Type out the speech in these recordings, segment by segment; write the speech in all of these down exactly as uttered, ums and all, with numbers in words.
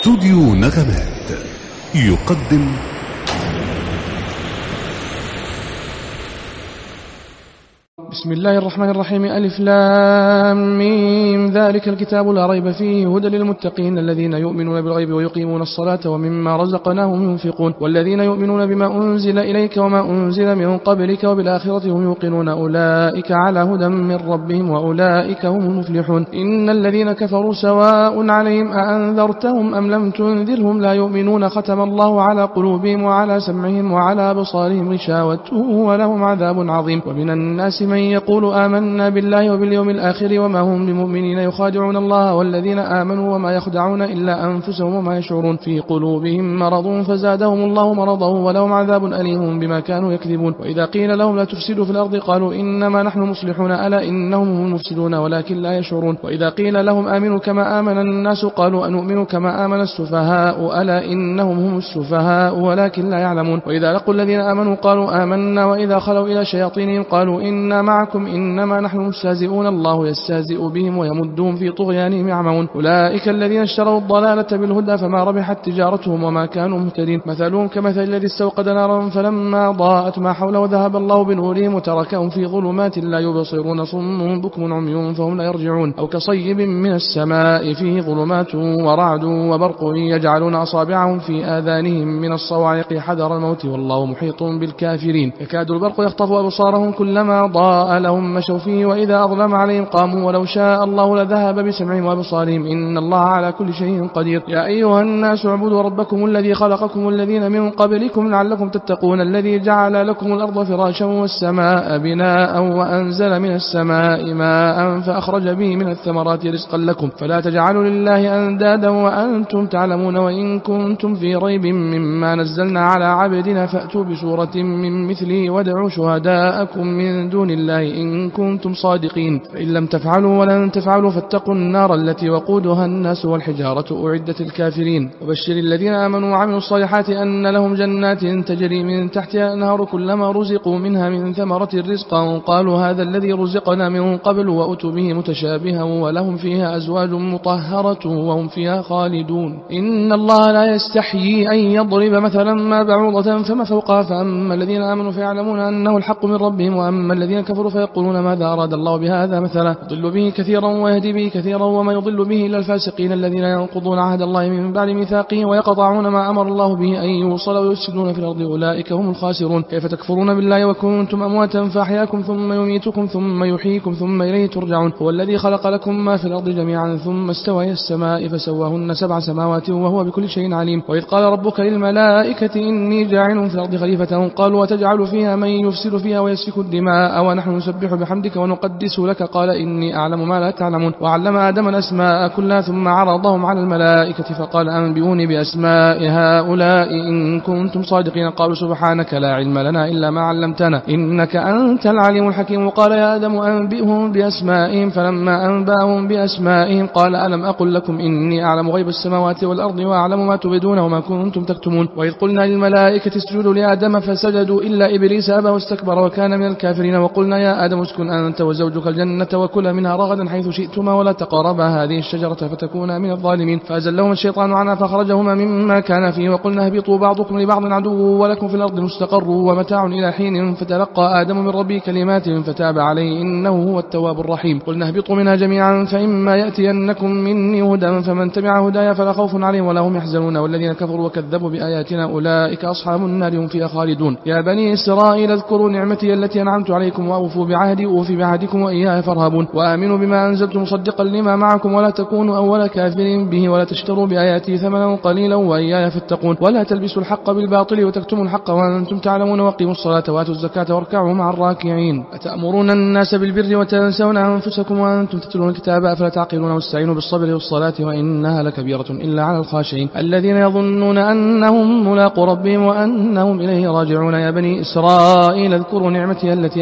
استوديو نغمات يقدم بسم الله الرحمن الرحيم. ألف لام ميم ذلك الكتاب لا ريب فيه هدى للمتقين الذين يؤمنون بالغيب ويقيمون الصلاة ومما رزقناهم ينفقون والذين يؤمنون بما أنزل إليك وما أنزل من قبلك وبالآخرة هم يوقنون أولئك على هدى من ربهم وأولئك هم المفلحون. إن الذين كفروا سواء عليهم أأنذرتهم أم لم تنذرهم لا يؤمنون ختم الله على قلوبهم وعلى سمعهم وعلى أبصارهم غشاوة ولهم عذاب عظيم. ومن الناس من يقول آمنا بالله وباليوم الآخر وما هم بمؤمنين يخادعون الله والذين آمنوا وما يخدعون إلا أنفسهم وما يشعرون في قلوبهم مرض فزادهم الله مرضا ولهم عذاب أليم بما كانوا يكذبون. وإذا قيل لهم لا تفسدوا في الأرض قالوا إنما نحن مصلحون ألا إنهم هم المفسدون ولكن لا يشعرون. وإذا قيل لهم آمنوا كما آمن الناس قالوا أنؤمن كما آمن السفهاء ألا إنهم هم السفهاء ولكن لا يعلمون. وإذا لقوا الذين آمنوا قالوا آمنا وإذا خلوا إلى شياطينهم قالوا إنا معكم إنما نحن مستهزئون الله يستهزئ بهم ويمدهم في طغيانهم يعمهون. أولئك الذين اشتروا الضلالة بالهدى فما ربحت تجارتهم وما كانوا مهتدين. مثلهم كمثل الذي استوقد نارا فلما ضاءت ما حوله ذهب الله بنورهم وتركهم في ظلمات لا يبصرون صم بكم عمي فهم لا يرجعون. أو كصيب من السماء فيه ظلمات ورعد وبرق يجعلون أصابعهم في آذانهم من الصواعق حذر الموت والله محيط بالكافرين. يكاد البرق يخطف أبصارهم كلما ضاء لهم مشوا فيه وإذا أظلم عليهم قاموا ولو شاء الله لذهب بسمعهم وأبصارهم إن الله على كل شيء قدير. يا أيها الناس اعبدوا ربكم الذي خلقكم والذين من قبلكم لعلكم تتقون الذي جعل لكم الأرض فراشا والسماء بناء وأنزل من السماء ماء فأخرج به من الثمرات رزقا لكم فلا تجعلوا لله أندادا وأنتم تعلمون. وإن كنتم في ريب مما نزلنا على عبدنا فأتوا بسورة من مثله وادعوا شهداءكم من دون الله إن كنتم صادقين فإن لم تفعلوا ولن تفعلوا فاتقوا النار التي وقودها الناس والحجارة أعدت الكافرين. وبشر الذين آمنوا وعملوا الصالحات أن لهم جنات تجري من تحتها الأنهار كلما رزقوا منها من ثمرة رزقا قالوا هذا الذي رزقنا من قبل وأتوا به متشابها ولهم فيها أزواج مطهرة وهم فيها خالدون. إن الله لا يستحيي أن يضرب مثلا ما بعوضة فما فوقها فأما الذين آمنوا فيعلمون أنه الحق من ربهم وأما الذين كفروا فيقولون ماذا أراد الله بهذا مثلا يضل به كثيرا ويهدي به كثيرا وما يضل به إلا الفاسقين الذين ينقضون عهد الله من بعد ميثاقه ويقطعون ما أمر الله به أن يوصل ويفسدون في الأرض أولئك هم الخاسرون. كيف تكفرون بالله وكنتم أمواتا فأحياكم ثم يميتكم ثم يحييكم ثم إليه ترجعون. هو الذي خلق لكم ما في الأرض جميعا ثم استوى إلى السماء فسواهن سبع سماوات وهو بكل شيء عليم. وإذ قال ربك للملائكة إني جاعل في الأرض خليفة قالوا وتجعل فيها من يفسد فيها ويسفك الدماء ونحن نسبح بحمدك ونقدس لك قال إني أعلم ما لا تعلمون. وعلم آدم الأسماء كلها ثم عرضهم على الملائكة فقال أنبئوني بأسماء هؤلاء إن كنتم صادقين قالوا سبحانك لا علم لنا إلا ما علمتنا إنك أنت العليم الحكيم. قال يا آدم أنبئهم بأسمائهم فلما أنبأهم بأسمائهم قال ألم أقل لكم إني أعلم غيب السماوات والأرض وأعلم ما تبدون وما كنتم تكتمون. وإذ قلنا للملائكة اسجدوا لآدم فسجدوا إلا إبليس أبى واستكبر وكان من الكافرين. وقلنا يا آدم اسكن أنت وزوجك الجنة وكلا منها رغدا حيث شئتما ولا تقربا هذه الشجرة فتكونا من الظالمين. فأزلهما الشيطان عنها فأخرجهما مما كان فيه وقلنا اهبطوا بعضكم لبعض عدو ولكم في الأرض مستقر ومتاع إلى حين فتلقى آدم من ربه كلمات فتاب عليه إنه هو التواب الرحيم. قلنا اهبطوا منها جميعا فإما يأتينكم مني هدى فمن تبع هدايا فلا خوف عليهم ولا هم يحزنون والذين كفروا وكذبوا بآياتنا أولئك أصحاب النار هم فيها خالدون. يا بني إسرائيل اذكروا نعمتي التي أنعمت عليكم وأوفوا بعهدي أوفي بعهدكم وإياي فارهبون. وآمنوا بما أنزلت مصدقا لما معكم ولا تكونوا أول كافر به ولا تشتروا بآياتي ثمنا قليلا وإياي فاتقون. ولا تلبسوا الحق بالباطل وتكتموا الحق وأنتم تعلمون وقيموا الصلاة وآتوا الزكاة واركعوا مع الراكعين. أتأمرون الناس بالبر وتنسون أنفسكم وأنتم تتلون الكتاب أفلا تعقلون واستعينوا بالصبر والصلاة وإنها لكبيرة إلا على الخاشعين الذين يظنون أنهم ملاقو ربهم وأنهم إليه راجعون. يا بني إسرائيل اذكروا نعمتي التي أنعمت عليكم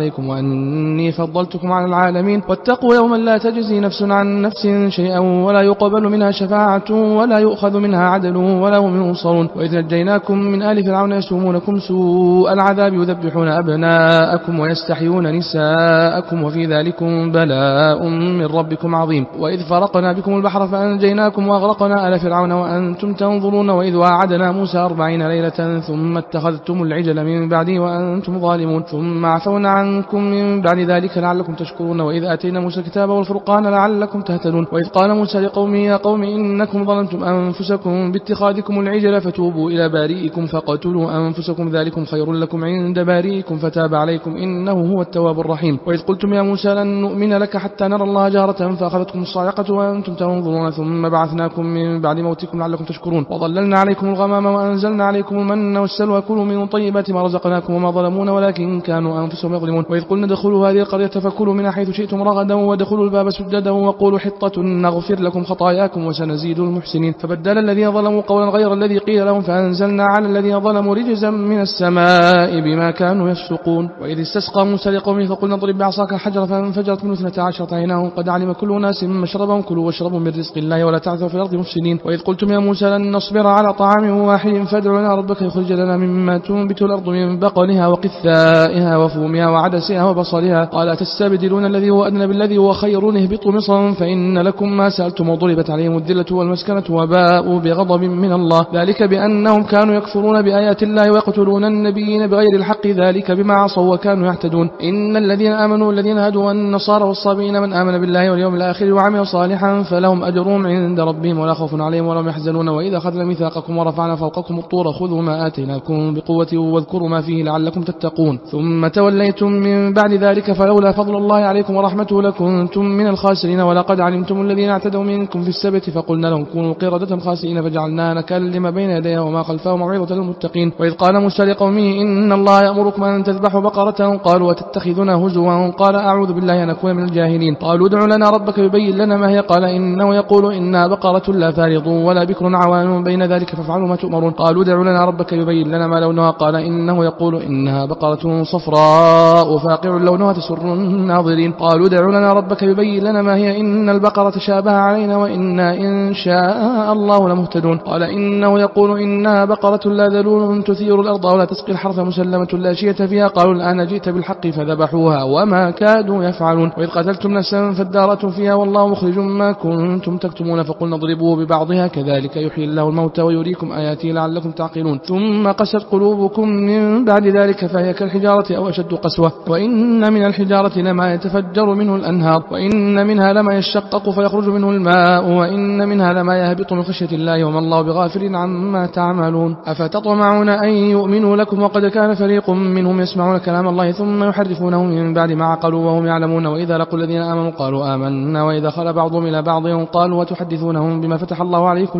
عليكم وأني فضلتكم على العالمين واتقوا يوما لا تجزي نفس عن نفس شيئا ولا يقبل منها شفاعة ولا يؤخذ منها عدل ولا هم ينصرون. وإذ نجيناكم من آل فرعون يسومونكم سوء العذاب يذبحون أبناءكم ويستحيون نساءكم وفي ذلكم بلاء من ربكم عظيم. وإذ فرقنا بكم البحر فأنجيناكم وأغرقنا آل فرعون وأنتم تنظرون. وإذ وعدنا موسى أربعين ليلة ثم اتخذتم العجل من بعده وأنتم ظالمون ثم عفونا عنكم من بعد ذلك لعلكم تشكرون. وإذ آتينا موسى الكتاب والفرقان لعلكم تهتدون. وإذ قال موسى لقومه يا قوم إنكم ظلمتم أنفسكم باتخاذكم العجل فتوبوا إلى بارئكم فقتلوا أنفسكم ذلكم خير لكم عند بارئكم فتاب عليكم إنه هو التواب الرحيم. وإذ قلتم يا موسى لن نؤمن لك حتى نرى الله جهرة فأخذتكم الصاعقة وأنتم تنظرون ثم بعثناكم من بعد موتكم لعلكم تشكرون. وظللنا عليكم الغمام وأنزلنا عليكم المن والسلوى كلوا من طيبات ما رزقناكم وما ظلمونا ولكن كانوا أنفسهم يظلمون. وإذ قلنا ادخلوا هذه القرية فكلوا من حيث شئتم رغدا وادخلوا الباب سجدا وقولوا حطة نغفر لكم خطاياكم وسنزيد المحسنين. فبدل الذين ظلموا قولا غير الذي قيل لهم فأنزلنا على الذين ظلموا رجزا من السماء بما كانوا يفسقون. وإذ استسقى موسى لقومه فقلنا اضرب بعصاك الحجر فانفجرت منه اثنتا عشرة عينا قد علم كل أناس مشربهم كلوا واشربوا من رزق الله ولا تعثوا في الأرض مفسدين. وإذ قلتم يا موسى لن نصبر على طعام واحد فادع لنا ربك يخرج لنا مما تنبت الأرض من بقلها وقثائها وفومها وعدسها وبصلها قال أتستبدلون الذي هو أدنى بالذي هو خير اهبطوا مصرا فإن لكم ما سألتم وضربت عليهم الذلة والمسكنة وباءوا بغضب من الله ذلك بأنهم كانوا يكفرون بآيات الله ويقتلون النبيين بغير الحق ذلك بما عصوا وكانوا يعتدون. إن الذين آمنوا الذين هدوا والنصارى والصابئين من آمن بالله واليوم الآخر وعمل صالحا فلهم أجرهم عند ربهم ولا خوف عليهم ولا هم يحزنون. وإذا أخذنا ميثاقكم ورفعنا فوقكم الطور خذوا ما آتيناكم بقوة واذكروا ما فيه لعلكم تتقون ثم توليتم من بعد ذلك فلولا فضل الله عليكم ورحمته لكنتم من الخاسرين. ولقد علمتم الذين اعتدوا منكم في السبت فقلنا لهم كونوا قردة خاسئين فجعلناها نكالا لما بين يديها وما خلفها موعظة للمتقين. وإذ قال موسى لقومه إن الله يأمركم أن تذبحوا بقرة قالوا وتتخذنا هزوا قال أعوذ بالله أن أكون من الجاهلين. قالوا ادع لنا ربك يبين لنا ما هي قال إنه يقول إنها بقرة لا فارض ولا بكر عوان بين ذلك فافعلوا ما تؤمرون. قالوا ادع لنا ربك يبين لنا ما لونها قال إنه يقول إنها بقرة صفراء فاقع لونها تسر الناظرين. قالوا ادع لنا ربك يبين لنا ما هي إن البقرة شابه علينا وإنا إن شاء الله لمهتدون. قال إنه يقول إنها بقرة لا ذلول تثير الأرض ولا تسقي الحرث مسلمة لا شية فيها. قالوا الآن جئت بالحق فذبحوها وما كادوا يفعلون. وإذ قتلتم نفسا فادارأتم فيها والله مخرج ما كنتم تكتمون فقلنا اضربوه ببعضها كذلك يحيي الله الموتى ويريكم آياته لعلكم تعقلون. ثم قست قلوبكم من بعد ذلك فهي كالحجارة أو أشد قسوة. وإن من الحجارة لما يتفجر منه الأنهار وإن منها لما يشقق فيخرج منه الماء وإن منها لما يهبط من خشية الله وما الله بغافل عما تعملون. أفتطمعون أن يؤمنوا لكم وقد كان فريق منهم يسمعون كلام الله ثم يحرفونه من بعد ما عقلوا وهم يعلمون. وإذا لقوا الذين آمنوا قالوا آمنا وإذا خلا بعضهم إلى بعض قالوا وتحدثونهم بما فتح الله عليكم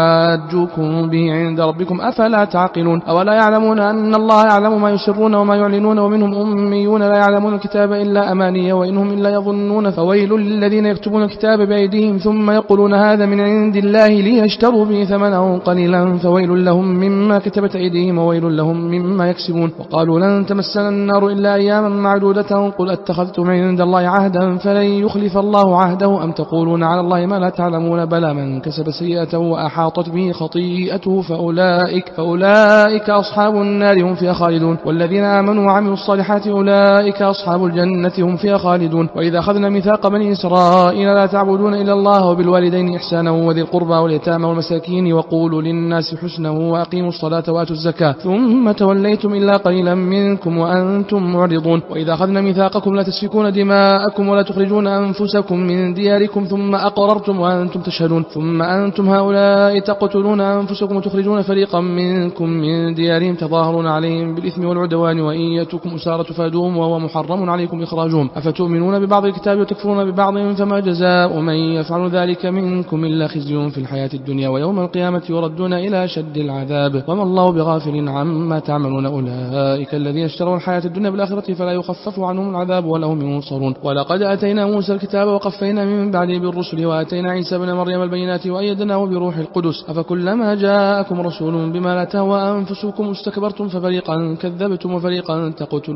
ليحاجوكم به عند ربكم أفلا تعقلون. أولا يعلمون أن الله يعلم ما يسرون وما يعلنون ومنهم أميون لا يعلمون الكتاب إلا أماني وإنهم إلا يظنون. فويل للذين يكتبون الكتاب بأيديهم ثم يقولون هذا من عند الله ليشتروا به ثمنا قليلا فويل لهم مما كتبت أيديهم وويل لهم مما يكسبون. وقالوا لن تمسنا النار إلا أياما معدودة قل أتخذتم عند الله عهدا فلن يخلف الله عهده أم تقولون على الله ما لا تعلمون بلى من كسب سيئة وأحاطت به خطيئته فأولئك, فأولئك أصحاب النار هم فيها خالدون. والذين آمنوا وعملوا الصالحات أولئك أصحاب الجنة هم فيها خالدون. وإذا أخذنا ميثاق بني إسرائيل لا تعبدون إلا الله وبالوالدين إحسانا وذي القربى واليتامى والمساكين وقولوا للناس حسنا وأقيموا الصلاة وآتوا الزكاة ثم توليتم إلا قليلا منكم وأنتم معرضون. وإذا أخذنا ميثاقكم لا تسفكون دماءكم ولا تخرجون أنفسكم من دياركم ثم أقررتم وأنتم تشهدون ثم أنتم هؤلاء تقتلون أنفسكم وتخرجون فريقا منكم من ديارهم تظاهرون عليهم بالإثم والعدوان وإن يأتوكم أسارى تفادوهم وهو محرم عليكم إخراجهم أفتؤمنون ببعض الكتاب وتكفرون ببعض فما جزاء من يفعل ذلك منكم إلا خزي في الحياة الدنيا ويوم القيامة يردون إلى شد العذاب وما الله بغافل عما تعملون. أولئك الذين اشتروا الحياة الدنيا بالآخرة فلا يخفف عنهم العذاب ولا هم ينصرون. ولقد آتينا موسى الكتاب وقفينا من بعده بالرسل وآتينا عيسى بن مريم البينات وأيدناه بروح القدس أفكلما جاءكم رسول بما لا تهوى أنفسكم استكبرتم ففريقا كذبتم وفريقا تقتلون. وقالوا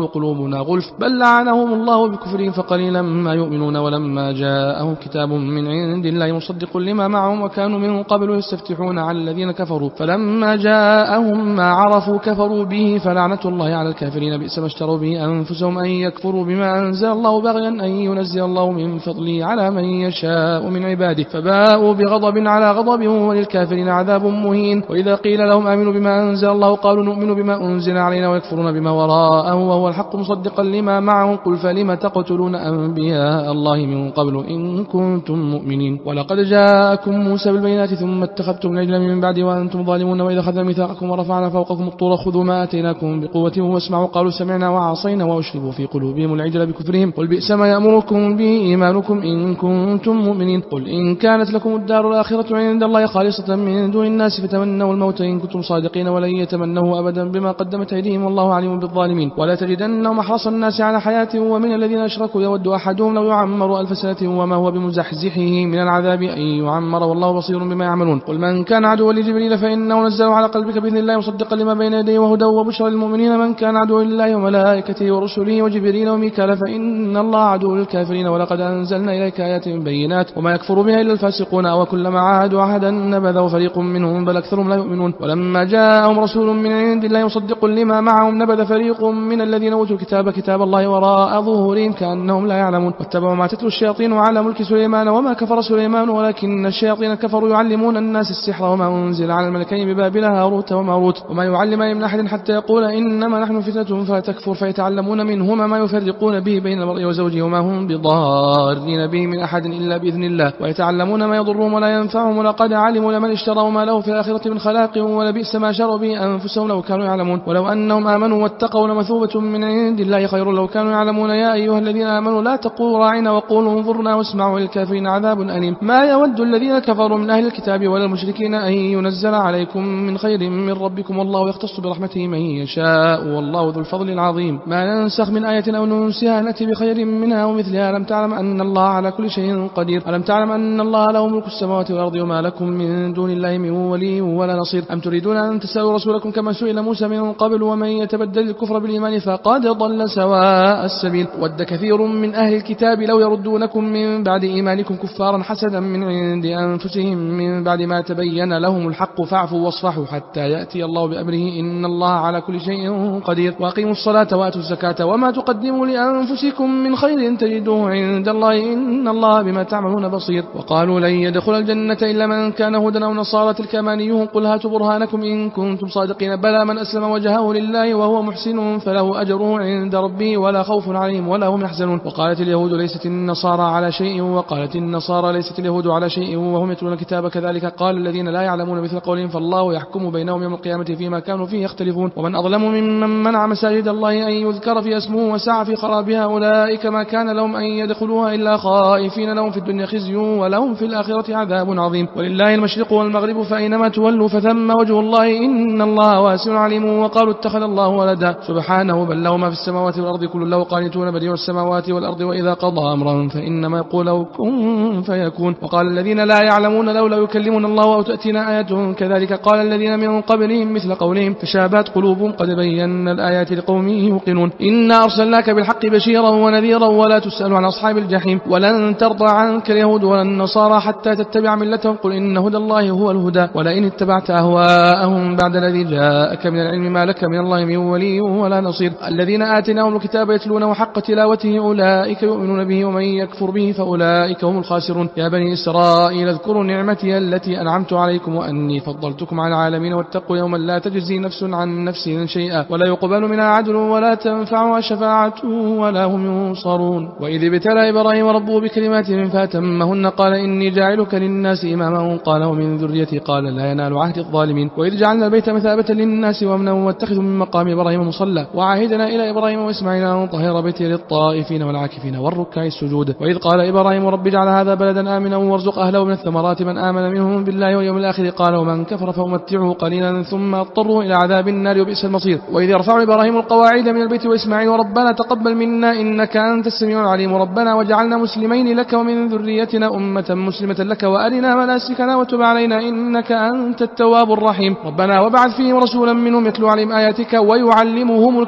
وقالوا قلوبنا غلف بل لعنهم الله بكفرهم فقليلا ما يؤمنون ولما جاءهم كتاب من عند الله مصدق لما معهم وكانوا من قبل يستفتحون على الذين كفروا فلما جاءهم ما عرفوا كفروا به فلعنة الله على الكافرين بئس ما اشتروا به أنفسهم أن يكفروا بما أنزل الله بغيا أن ينزل الله من فضله على من يشاء من عباده فباءوا بغضب على غضب وللكافرين عذاب مهين. وإذا قيل لهم آمنوا بما أنزل الله قالوا نؤمن بما أنزل علينا ويكفرون بما وراءه وهو الحق مصدقا لما معهم قل فلم تقتلون أنبياء الله من قبل إن كنتم مؤمنين ولقد جاءكم موسى بالبينات ثم اتخذتم العجل من بعد وأنتم ظالمون وإذا أخذنا ميثاقكم ورفعنا فوقكم الطور خذوا ما آتيناكم بقوة واسمعوا قالوا سمعنا وعصينا وأشربوا في قلوبهم العجل بكفرهم قل بئس ما يأمركم به إيمانكم إن كنتم مؤمنين قل إن كانت لكم الدار الآخرة عند الله خالصة من دون الناس فتمنوا الموت إن كنتم صادقين ولن يتمنوا أبدا بما قدمت أيديهم والله عليم بالظالمين ولا تجدنهم أحرص الناس على حياة ومن الذين أشركوا يود أحدهم لو يعمر ألف سنة وما هو بمزحزحه من العذاب أن يعمر والله بصير بما يعملون قل من كان عدوا لجبريل فإنه نزله على قلبك بإذن الله مصدقا لما بين يديه وهدى وبشرى للمؤمنين من كان عدوا لله وملائكته ورسله وجبريل وميكال فإن الله عدو للكافرين ولقد أنزلنا إليك آيات بينات وما يكفر بها إلا الفاسقون أو كلما عاهدوا عهدا نبذه فريق منهم بل أكثرهم لا يؤمنون ولما جاءهم رسول من عند الله مصدق لما معهم نبذ فريق من الذين أوتوا الكتاب كتاب الله وراء ظهورهم كأنهم لا يعلمون واتبعوا ما تتلو الشياطين على ملك سليمان وما كفر سليمان ولكن الشياطين كفروا يعلمون الناس السحر وما أنزل على الملكين ببابل هاروت وماروت وما يعلمان من أحد حتى يقول إنما نحن فتنة فلا تكفر فيتعلمون منهما ما يفرقون به بين المرء وزوجه وما هم بضارين به من أحد إلا بإذن الله ويتعلمون ما يضرهم ولا ينفعهم ولقد علموا لمن اشتروا ما له في الآخرة من خلاق ولبئس ما شروا به أنفسهم لو كانوا يعلمون ولو أنهم آمنوا واتقوا لمثوبة من عند الله خير لو كانوا يعلمون يا أيها الذين آمنوا لا تقولوا راعنا وقولوا انظرنا واسمعوا للكافرين عذاب أليم ما يود الذين كفروا من أهل الكتاب ولا المشركين أن ينزل عليكم من خير من ربكم والله يختص برحمته من يشاء والله ذو الفضل العظيم ما ننسخ من آية أو ننسها نأتي بخير منها ومثلها ألم تعلم أن الله على كل شيء قدير ألم تعلم أن الله له ملك السماوات والأرض وما لكم من دون الله من ولي ولا نصير أم تريدون أن تسألوا رسولكم كما سئل موسى من قبل ومن يتبدل الكفر بالإيمان فقد ضل سواء السبيل ود كثير من أهل الكتاب لو يردونكم من بعد إيمانكم كفارا حسدا من عند أنفسهم من بعد ما تبين لهم الحق فاعفوا واصفحوا حتى يأتي الله بأمره إن الله على كل شيء قدير وأقيموا الصلاة وآتوا الزكاة وما تقدموا لأنفسكم من خير تجدوه عند الله إن الله بما تعملون بصير وقالوا لن يدخل الجنة إلا من كان هودا أو نصارى تلك أمانيهم قل هاتوا برهانكم إن كنتم صادقين بلى من أسلم وجهه لله وهو محسن فله أجره عند ربه ولا خوف عليهم ولا هم يحزنون وقالت اليهود ليست النصارى على شيء وقالت النصارى ليست اليهود على شيء وهم يتلون الكتاب كذلك قال الذين لا يعلمون مثل قولهم فالله يحكم بينهم يوم القيامة فيما كانوا فيه يختلفون ومن أظلم ممن منع مساجد الله أن يذكر في اسمه وسعى في خرابها أولئك ما كان لهم أن يدخلوها إلا خائفين لهم في الدنيا خزي ولهم في الآخرة عذاب عظيم ولله المشرق والمغرب فأينما تولوا فثم وجه الله إن الله واسع عليم وقالوا اتخذ الله ولدا سبحانه بل له ما في السماوات والأرض كل له قانتون بديع السماوات والأرض وإذا قضى أمرا فإنما يقول له كن فيكون وقال الذين لا يعلمون لولا يكلمون الله أو تأتينا آية كذلك قال الذين من قبلهم مثل قولهم تشابهت قلوبهم قد بينا الآيات لقوم يوقنون إنا أرسلناك بالحق بشيرا ونذيرا ولا تسأل عن أصحاب الجحيم ولن ترضى عنك اليهود ولا النصارى حتى تتبع ملتهم قل إن هدى الله هو الهدى ولئن اتبعت أهواءهم بعد الذي جاءك من العلم ما لك من الله من ولي ولا نصير الذين آتيناهم الكتاب يتلونه حق تلاوته أولئك يؤمنون به ومن يكفر به فأولئك هم الخاسرون يا بني إسرائيل اذكروا نعمتي التي أنعمت عليكم وأني فضلتكم على العالمين واتقوا يوما لا تجزي نفس عن نفس شيئا ولا يقبل منها عدل ولا تنفعها شفاعة ولا هم ينصرون وإذ ابتلى إبراهيم ربه بكلمات فأتمهن قال إني جاعلك للناس إماما قال ومن ذريتي قال لا ينال عهد الظالمين وإذ جعلنا البيت مثابة للناس وأمنا واتخذوا من مقام إبراهيم مصلى وعهدنا إلى إبراهيم وإسماعيل أن طهر بيتي للطائفين والعاكفين والركع السجود وإذ قال إبراهيم رب اجعل هذا بلدا آمنا وارزق أهله من الثمرات من آمن منهم بالله واليوم الآخر قال ومن كفر فأمتعه قليلا ثم اضطره إلى عذاب النار وبئس المصير وإذ يرفع إبراهيم القواعد من البيت وإسماعيل ربنا تقبل منا إنك أنت السميع العليم ربنا وجعلنا مسلمين لك ومن ذريتنا أمة مسلمة لك وأرنا مناسكنا وتب علينا إنك أنت التواب الرحيم ربنا وابعث فيهم رسولا منهم يتلو عليهم آياتك ويعلمهم الكتاب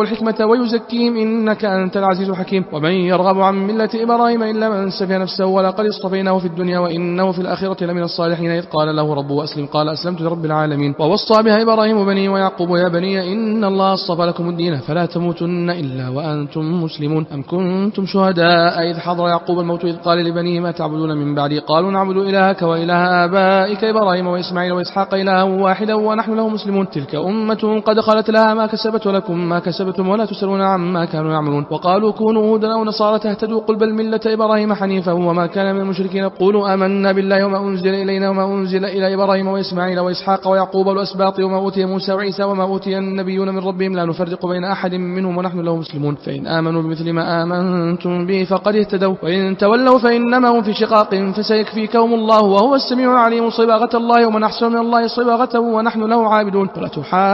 والحكمة ويزكيهم إنك أنت العزيز الحكيم. ومن يرغب عن ملة إبراهيم إلا من سفه نفسه ولقد اصطفيناه في الدنيا وإنه في الآخرة لمن الصالحين إذ قال له ربه أسلم قال أسلمت لرب العالمين. ووصى بها إبراهيم بنيه ويعقوب يا بني إن الله اصطفى لكم الدين فلا تموتن إلا وأنتم مسلمون. أم كنتم شهداء إذ حضر يعقوب الموت إذ قال لبنيه ما تعبدون من بعدي قالوا نعبد إلهك وإله آبائك إبراهيم وإسماعيل وإسحاق إلها واحدا ونحن له مسلمون. تلك أمة قد خلت لها ما كسبت ولكم ما كسبتم ولا تسألون عما كانوا يعملون. وقالوا كونوا هودا أو نصارى تهتدوا قل بل ملة إبراهيم حنيفا وما كان من المشركين. قولوا آمنا بالله وما أنزل إلينا وما أنزل إلى إبراهيم وإسماعيل وإسحاق ويعقوب والأسباط وما أوتي موسى وعيسى وما أوتي النبيون من ربهم لا نفرق بين أحد منهم ونحن له مسلمون. فإن آمنوا بمثل ما آمنتم به فقد اهتدوا وإن تولوا فإنما هم في شقاق فسيكفيكهم الله وهو السميع العليم. صباغة الله ومن أحسن من الله صباغة ونحن له عابدون. ولا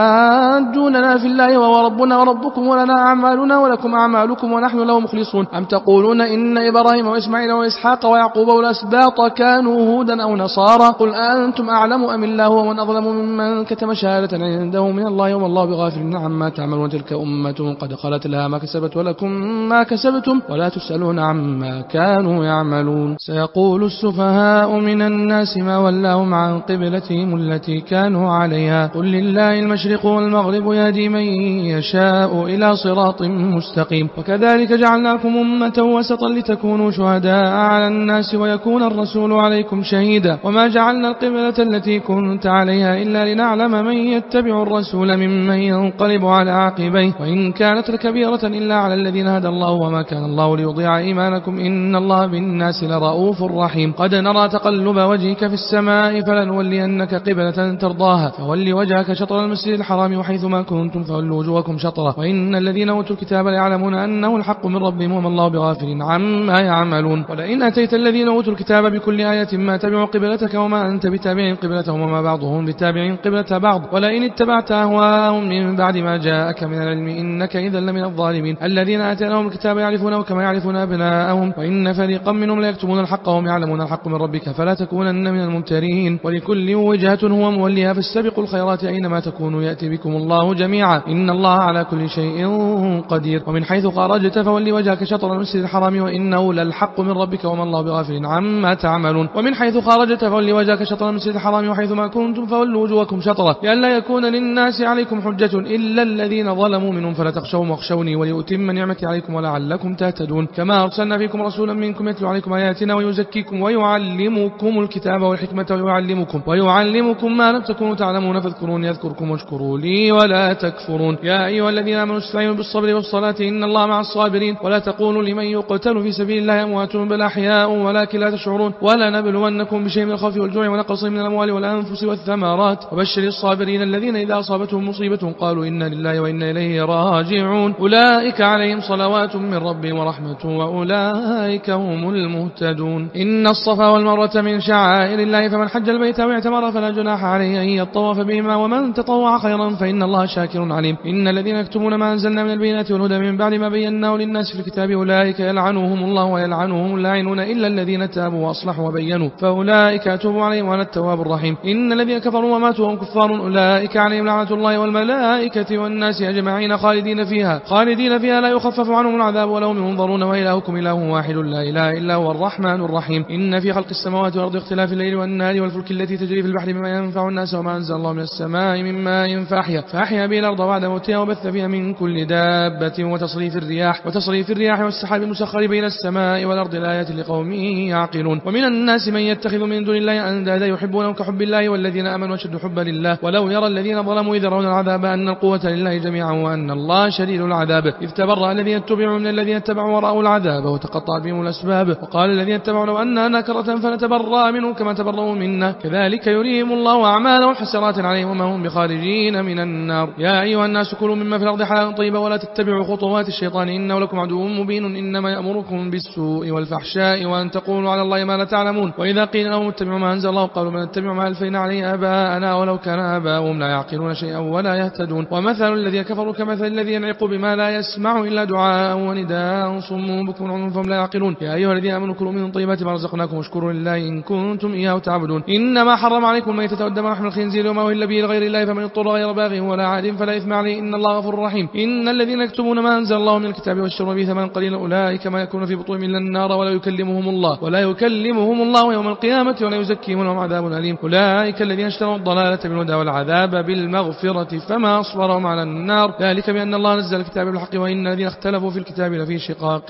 تحاجوننا في الله وهو ربنا وربكم ولنا أعمالنا ولكم أعمالكم ونحن له مخلصون. أم تقولون إن إبراهيم وإسماعيل وإسحاق ويعقوب والأسباط كانوا هودا أو نصارى قل أنتم أعلم أم الله ومن أظلم ممن كتم شهادة عنده من الله وما الله بغافل عما تعملون. تلك أمة قد خلت لها ما كسبت ولكم ما كسبتم ولا تسألون عما كانوا يعملون. سيقول السفهاء من الناس ما ولاهم عن قبلتهم التي كانوا عليها قل لله المشرق والمغرب يهدي من يشاء إلى صراط مستقيم. وكذلك جعلناكم أمة وسطا لتكونوا شهداء على الناس ويكون الرسول عليكم شهيدا وما جعلنا القبلة التي كنت عليها إلا لنعلم من يتبع الرسول ممن ينقلب على عقبيه وإن كانت لكبيرة إلا على الذين هدى الله وما كان الله ليضيع إيمانكم إن الله بالناس لرؤوف رحيم. قد نرى تقلب وجهك في السماء فلنولينك قبلة ترضاها فول وجهك شطر المسجد الحرام وحيث ما كنتم فولوا وجوهكم شطره وإن الذين أوتوا الكتاب ليعلمون أنه الحق من ربهم وما الله بغافل عما يعملون. ولئن أتيت الذين أوتوا الكتاب بكل آية ما تبعوا قبلتك وما أنت بتابع قبلتهم وما بعضهم بتابع قبلة بعض ولئن اتبعت أهواءهم من بعد ما جاءك من العلم إنك إذا لمن الظالمين. الذين آتيناهم الكتاب يعرفونه كما يعرفون أبناءهم وإن فريقا منهم ليكتمون الحق وهم يعلمون الحق من ربك فلا تكونن من الممترين. ولكل وجهة هو موليها فاستبقوا الخيرات أينما تكونوا يأتي بكم الله جميعا إن الله على كل شيء قدير. ومن حيث خرجت فولي وجهك شطر المسجد الحرام وإنه للحق من ربك وما الله بغافل عما تعملون. ومن حيث خرجت فولي وجهك شطر المسجد الحرام وحيث ما كنتم فولوا وجوهكم شطره لئلا يكون للناس عليكم حجة إلا الذين ظلموا منهم فلا تخشوهم واخشوني وليتم نعمتي عليكم ولعلكم تهتدون. كما أرسلنا فيكم رسولا منكم يتلو عليكم آياتنا ويزكيكم ويعلمكم الكتاب والحكمة ويعلمكم ويعلمكم ما لم تكونوا تعلمون فاذكروني يذكركم واشكروا لي ولا تكفرون. يا أيها الذين آمنوا استعينوا بالصبر والصلاة إن الله مع الصابرين. ولا تقولوا لمن يقتل في سبيل الله أموات بل أحياء ولكن لا تشعرون. ولا نبلونكم بشيء من الخوف والجوع ونقص من الأموال والأنفس والثمرات وبشر الصابرين الذين إذا أصابتهم مصيبة قالوا إنا لله وإنا إليه راجعون أولئك عليهم صلوات من ربهم ورحمة وأولئك هم المهتدون. إن الصفا والمروة من شعائر الله فمن حج البيت أو اعتمر فلا جناح عليه أن يطوف بهما ومن تطوع خيرا فإن الله شاكر عليم. إن الذين يكتمون ما أنزلنا من البينات والهدى من بعد ما بيناه للناس في الكتاب أولئك يلعنهم الله ويلعنهم اللاعنون إلا الذين تابوا وأصلحوا وبينوا فأولئك أتوب عليهم وأنا التواب الرحيم. إن الذين كفروا وماتوا وهم كفار أولئك عليهم لعنة الله والملائكة والناس أجمعين خالدين فيها خالدين فيها لا يخفف عنهم العذاب ولا هم ينظرون وإلهكم إله واحد لا إله إلا هو الرحمن الرحيم. إن في خلق السماوات والأرض اختلاف الليل والنهار والفلك التي تجري في البحر بما ينفع الناس وما أنزل الله من السماء من ماء فأحيا فأحيا به الأرض بعد موتها وبث فيها من كل دابة وتصريف الرياح وتصريف الرياح والسحاب المسخر بين السماء والأرض لآيات لقوم يعقلون. ومن الناس من يتخذ من دون الله أندادا يحبونهم كحب الله والذين آمنوا أشد حبا لله ولو يرى الذين ظلموا إذ يرون العذاب أن القوة لله جميعا وأن الله شديد العذاب. إذ تبرأ الذين اتبعوا من الذين اتبعوا ورأوا العذاب وتقطعت بهم الأسباب وقال الذين اتبعوا لو أننا نكرة فنتبرأ منهم كما تبرأوا منا كذلك يريهم الله أعمالهم حسرات عليهم وما هم بخارجين من النار. يا أيها الناس كلوا مما في الأرض حلالا طيبا ولا تتبعوا خطوات الشيطان إنه لكم عدو مبين إنما يأمركم بالسوء والفحشاء وأن تقولوا على الله ما لا تعلمون. وإذا قيل لهم اتبعوا ما أنزل الله قالوا من نتبع ما ألفينا عليه آباءنا ولو كان آباؤهم لا يعقلون شيئا ولا يهتدون. ومثل الذين كفروا كمثل الذي ينعق بما لا يسمع إلا دعاء ونداء صم بكم عمي فهم لا يعقلون. يا أيها الذين آمنوا كلوا من طيبات ما رزقناكم واشكروا لله إن كنتم إياه تعبدون. إنما حرم عليكم الميتة والدم ولحم الخنزير وما أهل به لغير الله فمن اضطر غير باغ ولا عاد فلا إثم عليه إن الله غفور رحيم. الرحيم إن الذين يكتمون ما أنزل الله من الكتاب والشرون به ثمنا قليلا أولئك ما يكون في بطونهم إلا النار ولا يكلمهم الله ولا يكلمهم الله يوم القيامة ولا يزكيهم ولهم عذاب أليم أولئك الذين اشتروا الضلالة بالهدى والعذاب بالمغفرة فما أصبرهم على النار ذلك بأن الله نزل الكتاب بالحق وإن الذين اختلفوا في الكتاب لفي شقاق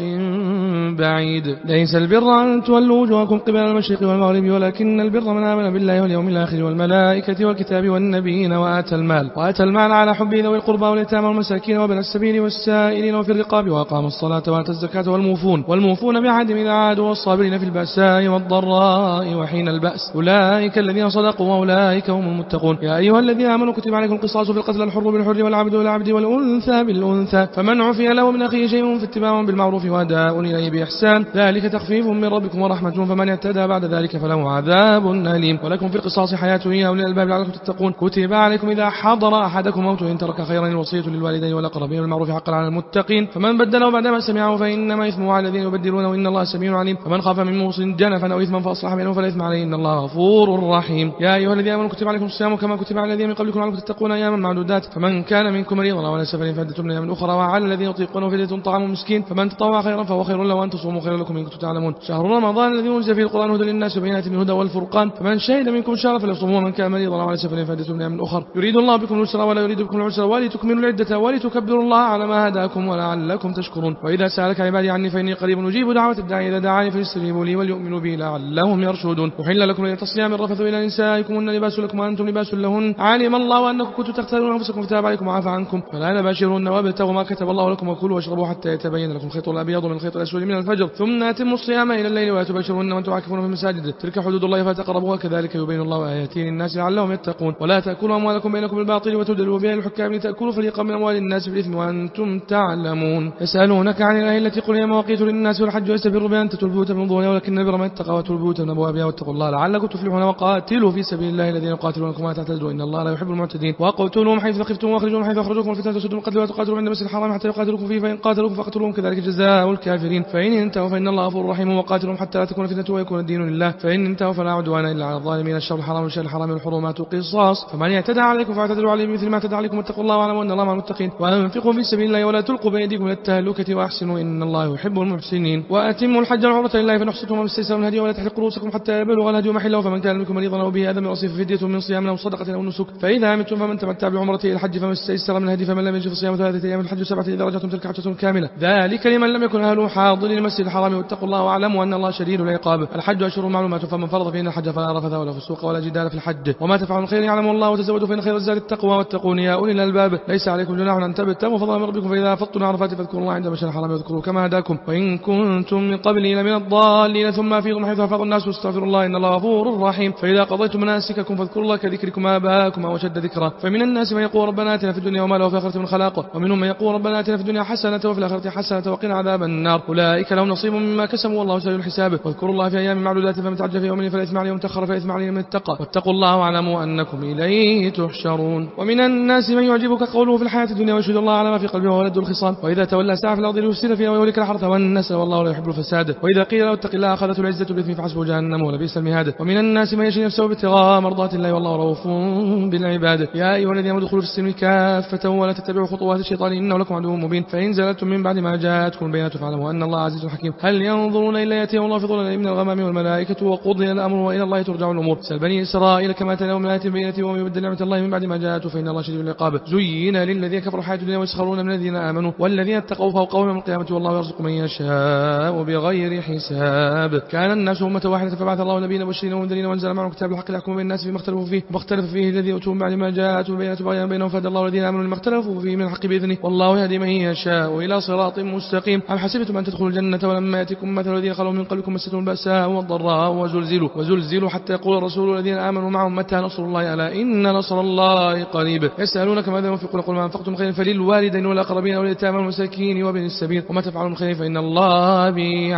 بعيد ليس البر أن تولوا وجوهكم قبل المشرق والمغرب ولكن البر من آمن بالله واليوم الآخر والملائكة والكتاب والنبيين وآتى المال وآتى المال على حبه ذوي القربى واليتامى والمساكين وابن السبيل والسائلين وفي الرقاب وأقام الصلاة وآتى الزكاة والموفون والموفون بعهدهم إذا عادوا والصابرين في البأساء والضراء وحين البأس أولئك الذين صدقوا وأولئك هم المتقون يا أيها الذين آمنوا كتب عليكم القصاص في القتل الحر بالحر والعبد والعبد والأنثى بالأنثى فمن عفي له من أخيه شيء فاتباع بالمعروف وأداء إليه بإحسان ذلك تخفيف من ربكم ورحمة فمن اعتدى بعد ذلك فله عذاب أليم ولكم في القصاص حياة يا أولي الألباب لعلكم تتقون كتب عليكم إذا حضر أحدكم موت إن ترك خيرا الوصية للوالدين والأقربين بالمعروف حقا على المتقين فمن بدله بعدما سمعه فإنما إثمه على الذين يبدلونه إن الله سميع عليم فمن خاف من موص جنفا أو إثما فأصلح بينهم فلا إثم عليه إن الله غفور رحيم يا أيها الذين آمنوا كتب عليكم الصيام كما كتب على الذين من قبلكم لعلكم تتقون أياما معدودات فمن كان منكم مريضا أو على سفر فعدة من أيام أخرى وعلى الذين يطيقونه فدية طعام مسكين فمن تطوع خيرا فهو خير له وأن تصوموا خير لكم إن كنتم تعلمون شهر رمضان الذي أنزل فيه القرآن هدى للناس وبينات من الهدى والفرقان فمن شهد منكم شهر فليصومه ومن كان مريضا أو على سفر فعدة من أيام أخرى يريد الله بكم اليسر ولا يريد بكم العسر ولتكملوا العدة ولتكبروا الله على ما هداكم ولعلكم تشكرون وإذا سألك عبادي عني فإني قريب أجيب دعوة الداعي إذا دعاني فليستجيبوا لي وليؤمنوا بي لعلهم يرشدون أحل لكم ليلة الصيام الرفث إلى نسائكم هن لباس لكم وأنتم لباس لهن علم الله أنكم كنتم تختارون أنفسكم فتاب عليكم وعفى عنكم فلا نباشرون وابتغوا ما كتب الله لكم وكلوا واشربوا حتى يتبين لكم الخيط الأبيض من الخيط الأسود من الفجر ثم أتموا الصيام إلى الليل ولا تباشرون وأنتم عاكفون في المساجد تلك حدود الله فتقربوها كذلك يبين الله آياته للناس لعلهم يتقون ولا تأكلوا أموالكم بينكم بالباطل وتدلوا بها الحكام لتأكلوا فريقا من أموال الناس بالإثم وأنتم تعلمون يسألونك عن الأهلة قل هي مواقيت للناس والحج يستبر بأن تأتوا البيوت من ظهورها ولكن البر من اتقى وأتوا البيوت من أبوابها واتقوا الله لعلكم تفلحون وقاتلوا في سبيل الله الذين يقاتلونكم ولا تعتدوا إن الله لا يحب المعتدين وقتلوهم حيث ثقفتم واخرجوهم حيث أخرجوكم والفتنة تسدوا القتل ولا تقاتلوا عند المسجد الحرام حتى يقاتلوكم فيه فإن قاتلوكم فاقتلوهم كذلك جزاء الكافرين فإن انتهوا فإن الله غفور رحيم وقاتلهم حتى لا تكون فتنة ويكون الدين لله فإن انتهوا فلا عدوان إلا على الظالمين الشر الحرام والشهر الحرام والحرمات قصاص فمن يعتدى عليكم فاعتدوا عليه بمثل ما اعتدى عليكم واتقوا الله واعلموا أن الله مع المتقين وأنفقوا في سبيل الله ولا تلقوا بأيديكم إلى التهلكة وأحسنوا إن الله يحب المحسنين وأتموا الحج والعمرة لله فإن أحصرتم وما استيسر من الهدي ولا تحلقوا رؤوسكم حتى يبلغ الهدي محله فمن كان منكم مريضا أو به أذى من رأسه ففدية من صيام أو صدقة أو نسك فإذا أمنتم فمن تمتع بعمرة إلى الحج فما استيسر من الهدي فمن لم يجد فصيام ثلاثة أيام الحج سبعة إذا رجعتم تلك حجة كاملة ذلك لمن لم يكن أهله حاضرين المسجد الحرام واتقوا الله واعلموا أن الله شديد العقاب الحج أشهر معلومات فمن فرض فيهن الحج فلا رفث ولا فسوق ولا جدال في الحج وما تفعلوا خير يعلم الله وتزودوا فإن خير الزاد التقوى واتقون يا أولي الألباب ليس عليكم جناح أن تبتغوا فضلا من ربكم فإذا أفضتم عرفات فاذكروا الله عند مشعر الحرام واذكروا كما هداكم وإن كنتم من قبله لمن الضالين ثم أفيضوا من حيث أفاض الناس واستغفروا الله إن الله غفور رحيم فإذا قضيتم مناسككم فاذكروا الله كذكركم آباءكم أو أشد ذكرا فمن الناس من يقول ربنا آتنا في الدنيا وما له في الآخرة من خلاق ومنهم من يقول ربنا آتنا في الدنيا حسنة وفي الآخرة حسنة وقنا عذاب النار أولئك لهم نصيب مما كسبوا والله سريع الحساب واذكروا الله في أيام معدودات فمن تعجل في يوم فلا إثم عليه ومن تأخر فلا إثم عليه من اتقى واتقوا الله واعلموا أنكم إليه تحشرون ومن الناس من يعجبك قوله في الحياة الدنيا ويشهد الله على ما في قلبه وولد الخصام وإذا تولى سعى في الأرض ليفسد فيها ويهلك الحرث والنسل والله لا يحب الفساد وإذا قيل له اتق الله أخذته العزة بالإثم فحسبه جهنم ولبئس المهاد ومن الناس من يشري نفسه ابتغاء مرضات الله والله رؤوف بالعباد يا أيها الذين آمنوا ادخلوا في السلم كافة ولا تتبعوا خطوات الشيطان إنه لكم عدو مبين فإن زللتم من بعد ما جاءتكم البينات فاعلموا أن الله عزيز حكيم هل ينظرون إلا يأتيهم الله في ظلل من الغمام والملائكة وقضي الأمر وإلى الله ترجع الأمور سل بني إسرائيل كما أتيناهم من آيات بينات ومن يبدل نعمة الله من بعد ما جاءته فإن الله شديد العقاب زين للذين كفروا الحياة الدنيا ويسخرون من الذين آمنوا والذين اتقوا فوقهم يوم القيامة والله يرزق من يشاء بغير حساب كان الناس أمة واحدة فبعث الله نبينا مبشرين ومنذرين وأنزل معهم الكتاب الحق ليحكم بين الناس فيما اختلفوا فيه واختلف فيه الذي أوتوا من بعد ما جاءتهم البينات بغيا بينهم فهدى الله الذين آمنوا لما اختلفوا فيه من الحق بإذنه والله يهدي من يشاء إلى صراط مستقيم أم حسبتم أن تدخلوا الجنة ولما يأتكم مثل الذين خلوا من قبلكم مستهم البأساء والضراء وزلزلوا وزلزلوا حتى يقول الرسول والذين آمنوا معهم متى نصر الله ألا إن نصر الله قريب يسألونك ماذا ينفقون قل ما أنفقتم خيرا فللوالدين والأقربين واليتامى والمساكين وابن السبيل وما تفعلوا من خير فإن الله به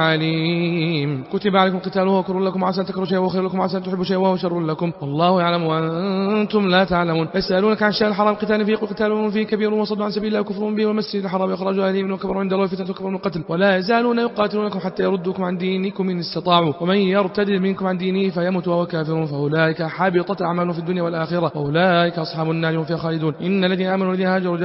عليم كتب عليكم قتاله وهو كر لكم عسى أن تكرهوا شيئا وخير لكم عسى أن تحبوا شيئا وهو شر لكم والله يعلم وأنتم لا تعلمون يسألونك عن الشهر الحرام قتال فيه قل قتال فيه كبير وصد عن سبيل الله وكفر به والمسجد الحرام إخراج أهله منه كبر عند الله فتنة وكبر من القتل ولا يزالون يقاتلونكم حتى يردوكم عن دينكم إن استطاعوا ومن يرتد منكم عن دينه فيمت وهو كافر فأولئك حبطت أعمالهم في الدنيا والآخرة وأولئك أصحاب النار هم فيها خالدون إن الذين آمنوا والذين هاجروا وجاهدوا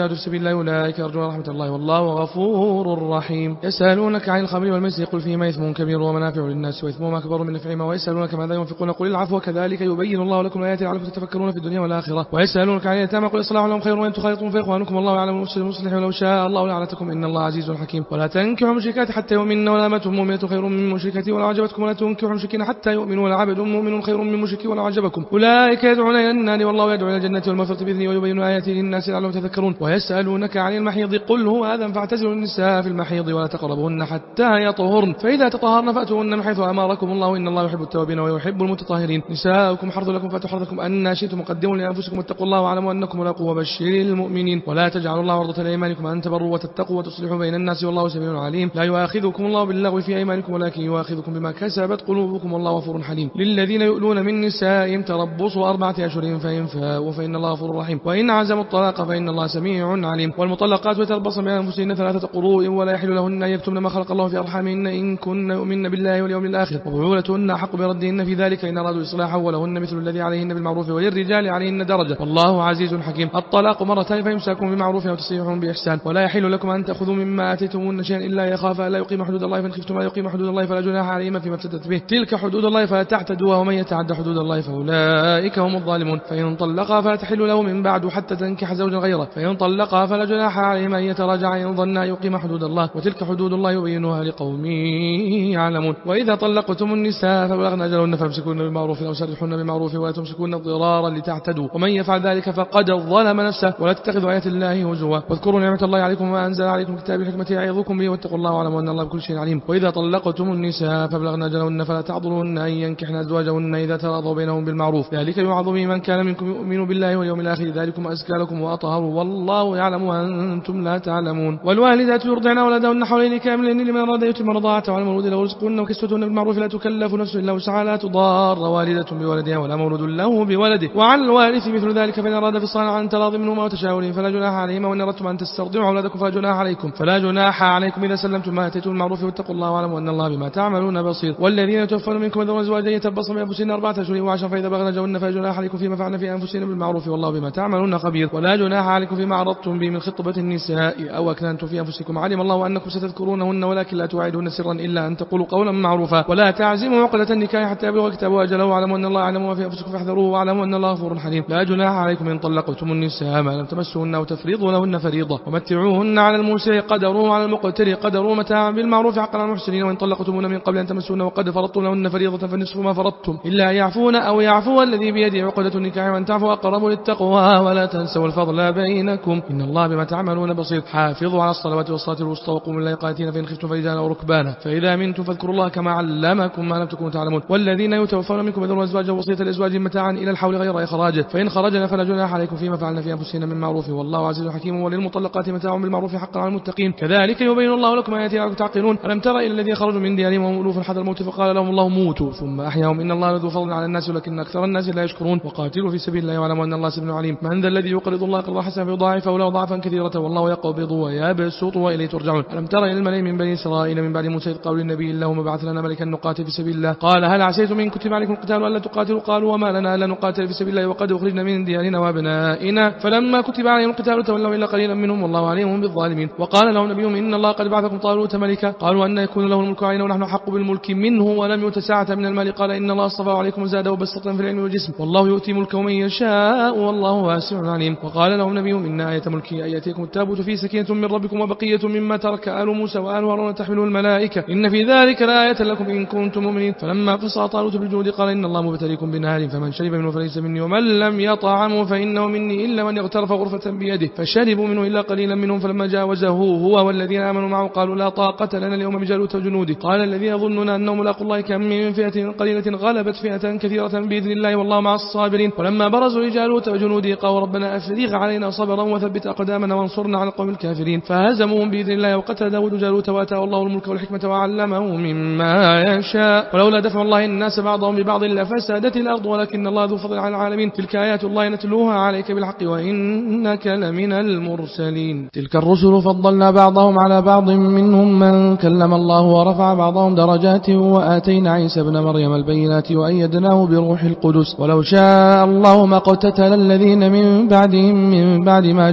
المجاهدة في سبيل الله أولئك يرجون رحمة الله والله غفور رحيم. يسألونك عن الخمر والميسر قل فيهما إثم كبير ومنافع للناس وإثمهما أكبر من نفعهما ويسألونك ماذا ينفقون قل العفو كذلك يبين الله لكم الآيات لعلكم تتفكرون في الدنيا والآخرة. ويسألونك عن اليتامى قل إصلاح لهم خير وإن تخالطون فإخوانكم والله يعلم المفسد المصلح ولو شاء الله لعنتكم إن الله عزيز حكيم. ولا تنكحوا المشركات حتى يؤمنن ولا أمة مؤمنة خير من مشركة ولا عجبتكم ولا تنكحوا المشركين حتى يؤمنوا ولا عبد مؤمن خير من مشرك ولا عجبكم أولئك يدعون إلى النار والله يدعو إلى الجنة والمغفرة بإذنه ويبين آياته للناس لعلهم يتذكرون. ويسألونك عن المحيض قل هو أذى فاعتزلوا النساء في المحيض ولا تقربوهن حتى يطهرن فإذا تطهرن فأتوهن من حيث أمركم الله إن الله يحب التوابين ويحب المتطهرين. نساؤكم حرث لكم فأتوا حرثكم أن شئتم مقدموا لأنفسكم واتقوا الله واعلموا أنكم ملاقوه وبشر المؤمنين. ولا تجعلوا الله عرضة لأيمانكم أن تبروا وتتقوا وتصلحوا بين الناس والله سميع عليم. لا يؤاخذكم الله باللغو في أيمانكم ولكن يؤاخذكم بما كسبت قلوبكم والله غفور حليم. للذين يؤلون من نسائهم تربص أربعة أشهر فإن فاءوا فإن الله غفور رحيم وإن عزموا الطلاق فإن الله سميع عليم. والمطلقات يتربصن بأنفسهن ثلاثة قروء ولا يحل لهن أن يكتمن ما خلق الله في أرحامهن إن كن يؤمن بالله واليوم الآخر وبعولتهن أحق بردهن في ذلك إن أرادوا إصلاحا ولهن مثل الذي عليهن بالمعروف وللرجال عليهن درجة والله عزيز حكيم. الطلاق مرتين فيمساكم بمعروف أو تسريح بإحسان. ولا يحل لكم أن تأخذوا مما آتيتموهن شيئا إلا يخاف ألا يقيم حدود الله فإن خفتم ألا يقيم حدود الله فلا جناح عليهما فيما افتدت به تلك حدود الله فلا تعتدوها ومن يتعد حدود الله فأولئك هم الظالمون. فإن طلقا فلا تحل له من بعد حتى تنكح زوجا غيره فإن طلقا فلا جناح عليهما أن يتراجعا إن ظنا يقيم حدود الله وتلك حدود الله يبينها لقوم يعلمون. وإذا طلقتم النساء فبلغن أجلهن فامسكوهن بمعروف أو سرحوهن بمعروف ولا تمسكوهن ضرارا لتعتدوا ومن يفعل ذلك فقد ظلم نفسه ولا تتخذوا آيات الله هزوا واذكروا نعمة الله عليكم وما أنزل عليكم كتاب الحكمة يعظكم به واتقوا الله واعلموا أن الله بكل شيء عليم. وإذا طلقتم النساء فبلغن أجلهن فلا تعضلوهن أن ينكحن أزواجهن إذا تراضوا بينهم بالمعروف ذلك يوعظ به من كان منكم يؤمن بالله واليوم الآخر ذلكم أزكى لكم وأطهر والله يعلم وأنتم لا تعلمون. والوالدات يرضعن أولادهن حولين كاملين لمن أراد يتم رضاعة وعلى المولود له رزقهن وكسوتهن بالمعروف لا تكلف نفس إلا وسعها لا تضار والدة بولدها ولا مولود له بولده وعلى الوارث مثل ذلك فإن أراد فصالا عن تراض منهما وتشاور فلا جناح عليهما وإن أردتم أن تسترضعوا أولادكم فلا جناح عليكم فلا جناح عليكم إذا سلمتم ما آتيتم بالمعروف واتقوا الله واعلموا أن الله بما تعملون بصير. والذين يتوفون منكم ذرون أزواجا يتربصن بأنفسهن أربعة أشهر وعشرا فإذا بلغن أجلهن فلا جناح عليكم فيما فعلن في أنفسهن بالمعروف والله بما تعملون خبير. ولا جناح عليكم فيما عرضتم به من خطبة النساء أو أكننتم في أنفسكم علم الله أنكم ستذكرونهن ولكن لا توعدون سرا إلا أن تقولوا قولا معروفا. ولا تعزموا عقدة النكاح حتى يبلغ كتابه أجله واعلموا أن الله يعلم ما في أنفسكم فاحذروه واعلموا أن الله غفور حليم. لا جناح عليكم إن طلقتم النساء ما لم تمسوهن أو تفريضوا لهن فريضة ومتعوهن على الموسع قدره وعلى المقتر قدره متاعا بالمعروف حقا على المحسنين. وإن طلقتموهن من قبل أن تمسوهن وقد فرضتم لهن فريضة فنصف ما فرضتم إلا يعفون أو يعفو الذي بيده عقدة النكاح وأن تعفوا أقرب للتقوى ولا تنسوا الفضل بينكم إن الله بما تعملون بصير. حافظوا على الصلوات والصلاة الوسطى وقوموا الليل قانتين فإن خفتم فرجالا أو ركبانا فإذا منتم فاذكروا الله كما علمكم ما لم تكونوا تعلمون. والذين يتوفون منكم يذرون أزواجا وصية لأزواجهم متاعا إلى الحول غير إخراجه فإن خرجنا فلا جناح عليكم فيما فعلنا في أنفسهن من معروف والله عزيز حكيم. وللمطلقات متاع بالمعروف حقا على المتقين كذلك يبين الله لكم آياته لعلكم تعقلون. ألم تر إلى الذين خرجوا من ديارهم وهم ألوف حذر الموت فقال لهم الله موتوا ثم أحياهم إن الله لذو فضل على الناس ولكن أكثر الناس لا يشكرون. وقاتلوا في سبيل الله واعلموا أن الله سميع عليم. من ذا الذي يقرض الله قرضا حسنا فيضاعفه له ضعفا كثيرة والله يقبض ويبسط وإليه ترجعون. ألم تر إلى الملأ من بني إسرائيل من بعد موسى قالوا للنبي اللهم ابعث لنا ملكا نقاتل في سبيل الله قال هل عسيتم إن كتب عليكم القتال ألا تقاتلوا قالوا وما لنا ألا نقاتل في سبيل الله وقد أخرجنا من ديارنا وأبنائنا فلما كتب عليهم القتال تولوا إلا قليلا منهم والله عليهم بالظالمين. وقال لهم نبيهم إن الله قد بعثكم طالوت ملكا قالوا أن يكون له الملك علينا ونحن أحق بالملك منه ولم يؤت ساعة من المال قال إن الله اصطفاه عليكم وزاده بسطة في العلم والجسم والله يؤتي ملكه من يشاء والله واسع عليم. وقال لهم نبيهم إن آية ملكه أن يأتيكم التابوت فيه سكينة من ربكم وبقية مما ترك آل موسى وآل هارون تحمله الملائكة إن في ذلك لآية لكم إن كنتم مؤمنين. فلما فصل طالوت بالجود قال إن الله مبتليكم بنهر فمن شرب منه فليس مني ومن لم يطعمه فإنه مني إلا من اغترف غرفة بيده فشربوا منه إلا قليلا منهم فلما جاوزه هو والذين آمنوا معه قالوا لا طاقة لنا اليوم بجالوت وجنوده قال الذين يظنون أنهم ملاقوا الله كم من فئة قليلة غلبت فئة كثيرة بإذن الله والله مع الصابرين. ولما برزوا لجالوت وجنوده قالوا ربنا أفرغ علينا صبرا وثبت أقدامنا وانصرنا على القوم الكافرين فهزموهم بإذن الله وقتل داود جالوت وآتاه الله الملك والحكمة وعلمه مما يشاء ولولا دفع الله الناس بعضهم ببعض لفسدت الأرض ولكن الله ذو فضل على العالمين. تلك آيات الله نتلوها عليك بالحق وإنك لمن المرسلين. تلك الرسل فضلنا بعضهم على بعض منهم من كلم الله ورفع بعضهم درجات وآتينا عيسى ابن مريم البينات وأيدناه بروح القدس ولو شاء الله ما اقتتل الذين من بعدهم من بعد ما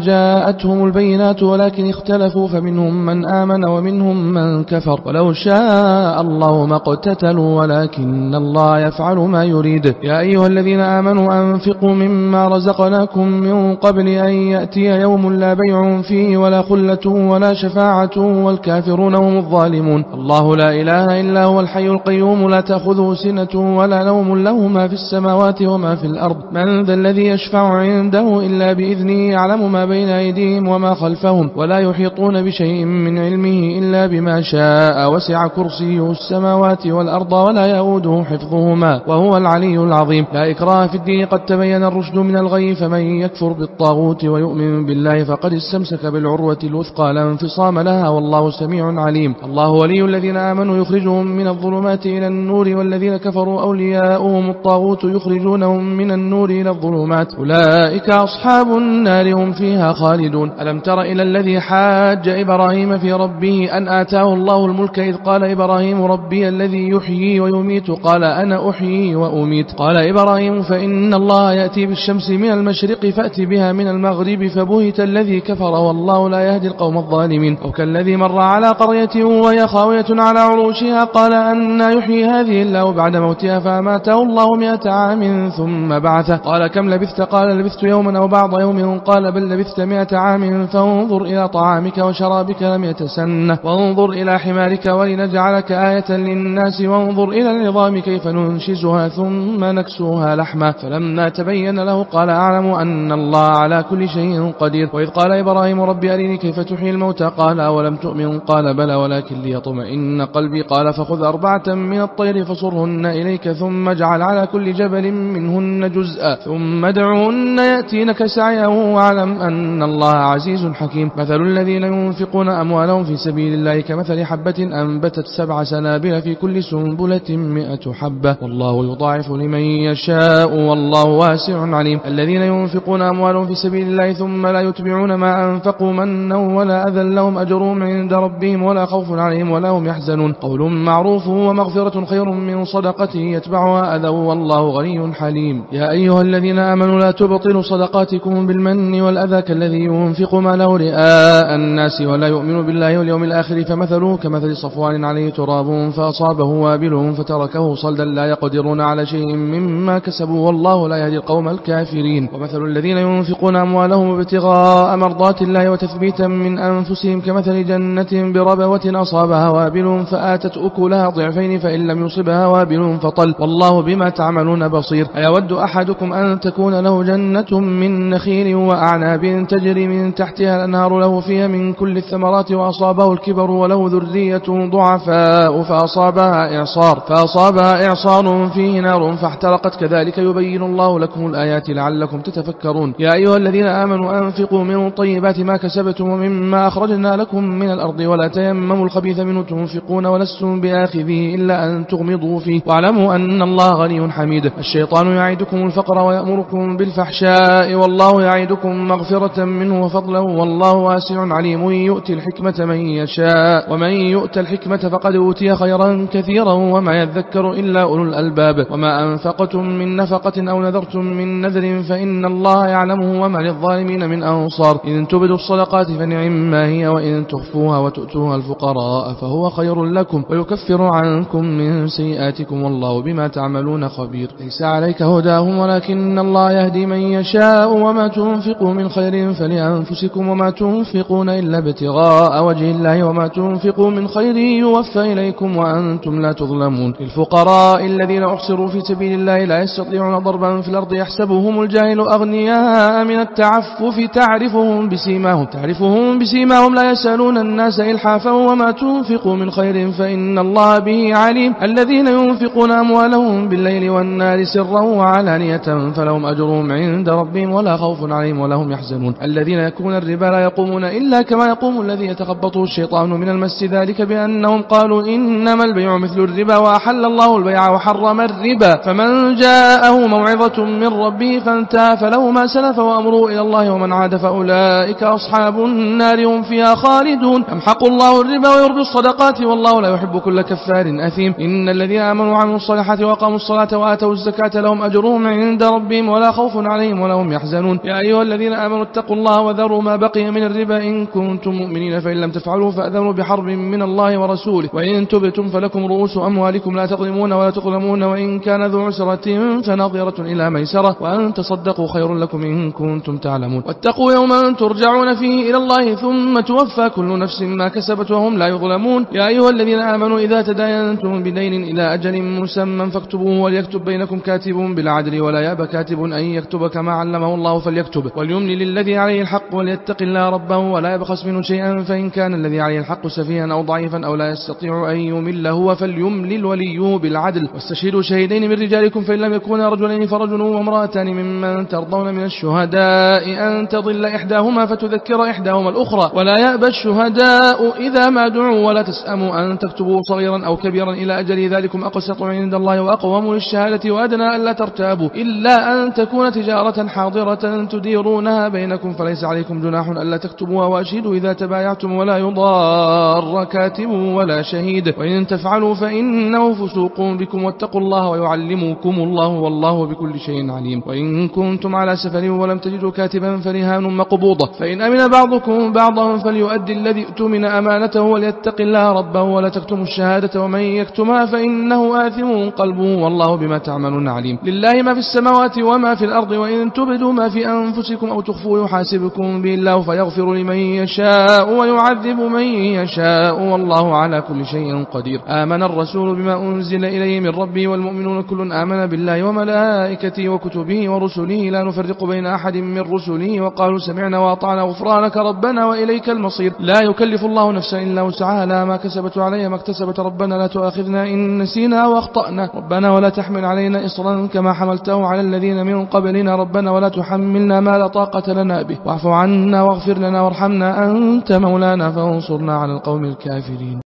جاءتهم البينات ولكن اختلفوا فمنهم من آمن ومنهم من كفر ولو شاء الله ما اقتتلوا ولكن الله يفعل ما يريد. يا أيها الذين آمنوا أنفقوا مما رزقناكم من قبل أن يأتي يوم لا بيع فيه ولا خلة ولا شفاعة والكافرون هم الظالمون. الله لا إله إلا هو الحي القيوم لا تأخذه سنة ولا نوم له ما في السماوات وما في الأرض من ذا الذي يشفع عنده إلا بإذنه يعلم ما بين أيديهم وما خلفهم ولا يحيطون بشيء من علمه إلا بما شاء وسع كرسيه السماوات والأرض ولا يؤوده حفظهما وهو العلي العظيم. لا إكراه في الدين قد تبين الرشد من الغي فمن يكفر بالطاغوت ويؤمن بالله فقد استمسك بالعروة الوثقى لا انفصام لها والله سميع عليم. الله ولي الذين آمنوا يخرجهم من الظلمات إلى النور والذين كفروا أولياؤهم الطاغوت يخرجونهم من النور إلى الظلمات أولئك أصحاب النار هم فيها خالدون. ألم تر إلى الذي حاج إبراهيم في ربه أن آتاه الله الملك إذ قال إبراهيم ربي الذي يحيي ويميت قال أنا أحيي وأميت قال إبراهيم فإن الله يأتي بالشمس من المشرق فأتي بها من المغرب فبهت الذي كفر والله لا يهدي القوم الظالمين. أو كالذي مر على قرية وهي خاوية على عروشها قال أنا يحيي هذه الله بعد موتها فأماته الله مئة عام ثم بعثه قال كم لبثت قال لبثت يوما أو بعض يوم قال بل لبثت مئة عام فانظر إلى طعامك وشرابك لم يتسنه وانظر إلى حمارك ولنجعلك آية للناس وانظر إلى العظام كيف ننشزها ثم نكسوها لحما فلما تبين له قال أعلم أن الله على كل شيء قدير. وإذ قال إبراهيم ربي أريني كيف تحيي الموتى قال أولم تؤمن قال بلى ولكن ليطمئن قلبي قال فخذ أربعة من الطير فصرهن إليك ثم اجعل على كل جبل منهن جزءا ثم ادعهن يأتينك سعيا واعلم أن الله عزيز حكيم. مثل الذين ينفقون أموالهم في سبيل الله كمثل حبة أنبتت سبع سنابل في كل سنبلة مئة حبة والله يضاعف لمن يشاء والله واسع عليم. الذين ينفقون أموالهم في سبيل الله ثم لا يتبعون ما أنفقوا منا ولا أذى لهم أجرهم عند ربهم ولا خوف عليهم ولا هم يحزنون. قول معروف ومغفرة خير من صدقة يتبعها أذى والله غني حليم. يا أيها الذين آمنوا لا تبطلوا صدقاتكم بالمن والأذى كالذي ينفق ماله رئاء الناس ولا يؤمن بالله واليوم الآخر فمثله كمثل صفوان عليه تراب فأصابه وابل فتركه صلدا لا يقدرون على شيء مما كسبوا والله لا يهدي القوم الكافرين. ومثل الذين ينفقون أموالهم ابتغاء مرضات الله وتثبيتا من أنفسهم كمثل جنة بربوة أصابها وابل فآتت أكلها ضعفين فإن لم يصبها وابل فطل والله بما تعملون بصير. أيود أحدكم أن تكون له جنة من نخيل وأعناب تجري من تحتها الأنهار له فيها من كل الثمرات وأصابه الكبر وله ذرية ضعفاء فأصابها إعصار فأصابها إعصار فيه نار فاحترقت كذلك يبين الله لكم الآيات لعلكم تتفكرون. يا أيها الذين آمنوا أنفقوا من طيبات ما كسبتم ومما أخرجنا لكم من الأرض ولا تيمموا الخبيث منه تنفقون ولستم بآخذه إلا أن تغمضوا فيه واعلموا أن الله غني حميد. الشيطان يعيدكم الفقر ويأمركم بالفحشاء والله يعيدكم مغفرة منه وفضلا والله واسع عليم. يؤتي الحكمة من يشاء ومن يؤت الحكمة فقد أوتي خيرا كثيرا وما يذكر إلا أولو الألباب. وما أنفقتم من نفقة أو نذرتم من نذر فإن الله يعلمه وما للظالمين من أنصار. إن تبدوا الصدقات فنعم ما هي وإن تخفوها وتؤتوها الفقراء فهو خير لكم ويكفر عنكم من سيئاتكم والله بما تعملون خبير. ليس عليك هداهم ولكن الله يهدي من يشاء وما تنفقوا من خير فلأنفسكم وما تنفقون إلا ابتغاء وجه الله وما تنفقوا من خير يوفى إليكم وأنتم لا تظلمون. للفقراء الذين أحصروا في سبيل الله لا يستطيعون ضربا في الأرض يحسبهم الجاهل أغنياء من التعفف تعرفهم بسيماهم تعرفهم بسيماهم لا يسألون الناس إلحافا وما تنفقوا من خير فإن الله به عليم. الذين ينفقون أموالهم بالليل والنار سرا وعلانية فلهم أجرهم عند ربهم ولا خوف عليهم ولا هم يحزنون. الذين يأكلون الربا لا يقومون إلا كما يقوم الذي يتخبطه الشيطان من المس ذلك بأنهم قالوا إنما البيع مثل الربا وأحل الله البيع وحرم الربا فمن جاءه موعظة من ربه فانتهى فله ما سلف وأمره إلى الله ومن عاد فأولئك أصحاب النار هم فيها خالدون. يمحق الله الربا ويربي الصدقات والله لا يحب كل كفار أثيم. إن الذين آمنوا وعملوا الصالحات وأقاموا الصلاة وآتوا الزكاة لهم أجرهم عند ربهم ولا خوف عليهم ولا هم يحزنون. يا أيها الذين آمنوا فاتقوا الله وذروا ما بقي من الربا إن كنتم مؤمنين فإن لم تفعلوا فأذنوا بحرب من الله ورسوله وإن تبتم فلكم رؤوس أموالكم لا تظلمون ولا تظلمون وإن كان ذو عسرة فنظرة إلى ميسرة وأن تصدقوا خير لكم إن كنتم تعلمون واتقوا يوما ترجعون فيه إلى الله ثم توفى كل نفس ما كسبت وهم لا يظلمون يا أيها الذين آمنوا إذا تداينتم بدين إلى أجل مسمى فاكتبوه وليكتب بينكم كاتب بالعدل ولا يأبى كاتب أن يكتب كما علمه الله فليكتب وليملل الذي عليه الحق وليتق الله ربه ولا يبخس منه شيئا فإن كان الذي عليه الحق سفيها أو ضعيفا أو لا يستطيع أن يمل هو فليملل وليه بالعدل واستشهدوا شهيدين من رجالكم فإن لم يكونا رجلين فرجل وامرأتان ممن ترضون من الشهداء أن تضل إحداهما فتذكر إحداهما الأخرى ولا يأبى الشهداء إذا ما دعوا ولا تسأموا أن تكتبوا صغيرا أو كبيرا إلى أجل ذلكم أقسط عند الله وأقوم للشهادة وأدنى ألا ترتابوا إلا أن تكون تجارة حاضرة تديرونها بينكم فليس عليكم جناح ألا تكتبوها وأشهدوا إذا تبايعتم ولا يضار كاتب ولا شهيد وإن تفعلوا فإنه فسوق بكم واتقوا الله ويعلمكم الله والله بكل شيء عليم وإن كنتم على سفر ولم تجدوا كاتبا فرهان مقبوضة فإن أمن بعضكم بعضا فليؤدي الذي اؤتمن أمانته وليتق الله ربه ولا تكتموا الشهادة ومن يكتمها فإنه آثم قلبه والله بما تعملون عليم لله ما في السماوات وما في الأرض وإن تبدوا ما في أنفسكم أو تخفوا يحاسبكم به الله فيغفر لمن يشاء ويعذب من يشاء والله على كل شيء قدير آمن الرسول بما أنزل إليه من ربه والمؤمنون كل آمن بالله وملائكته وكتبه ورسله لا نفرق بين أحد من رسله وقالوا سمعنا وأطعنا غفرانك ربنا وإليك المصير لا يكلف الله نفسا إلا وسعها لها ما كسبت عليها ما اكتسبت ربنا لا تؤاخذنا إن نسينا وأخطأنا ربنا ولا تحمل علينا إصرا كما حملته على الذين من قبلنا ربنا ولا تحملنا ما لا طاقة لنا به واعف عنا واغفر لنا وارحمنا أنت مولانا فانصرنا على القوم الكافرين